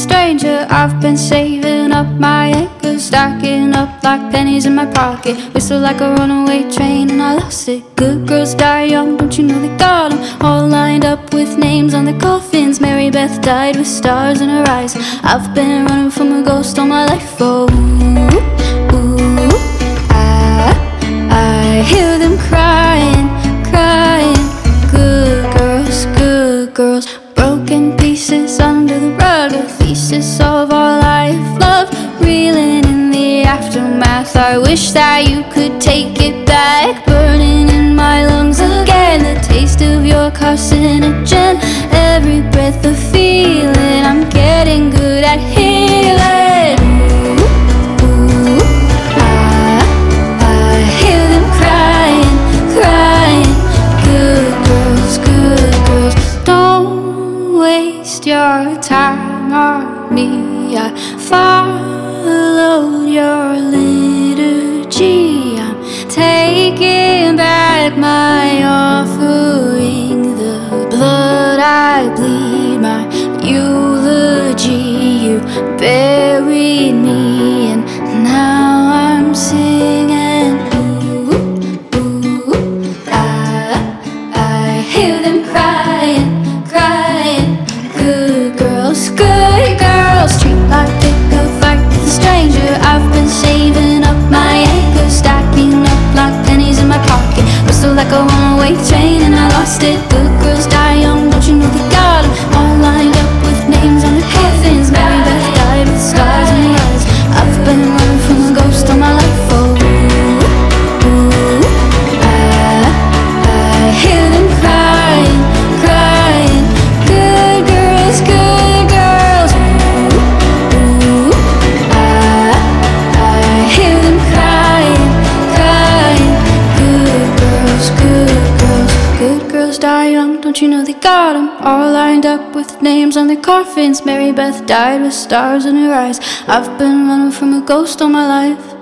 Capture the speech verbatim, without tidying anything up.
stranger. I've been saving up my anger, stacking up like pennies in my pocket. Whistle like a runaway train and I lost it. Good girls die young, don't you know they got 'em all lined up with names on their coffins. Mary Beth died with stars in her eyes. I've been running from a ghost all my life. Oh, ooh, ooh, I, I hear them crying, crying. Good girls, good girls, broken pieces under the rug. A thesis of our life, love reeling in the aftermath. I wish that you could take it back, burning in my lungs again. The taste of your carcinogen, every breath a feeling. I'm getting good at healing. Ooh, ooh, I, I hear them crying, crying. Good girls, good girls, don't waste your time on me. I followed your liturgy. I'm taking back my offering, the blood I bleed, my eulogy. You buried me and now I'm singing. Ooh, ooh, I, I hear them crying, crying. Good girls, good girls, treat like pick a fight with a stranger. I've been saving up my anger, stacking up like pennies in my pocket. Whistle like a runaway train and I lost it. Good girls die young, don't you know they got 'em all lined up with names on their coffins. Mary Beth died with stars in her eyes. I've been running from a ghost all my life. Oh, ooh, I, I hear them crying, crying. Good girls, good girls. Ooh, ooh, I, I hear them crying, crying. Good girls, good girls, good girls die young, don't you know they got 'em all lined up with names on their coffins. Mary Beth died with stars in her eyes. I've been running from a ghost all my life.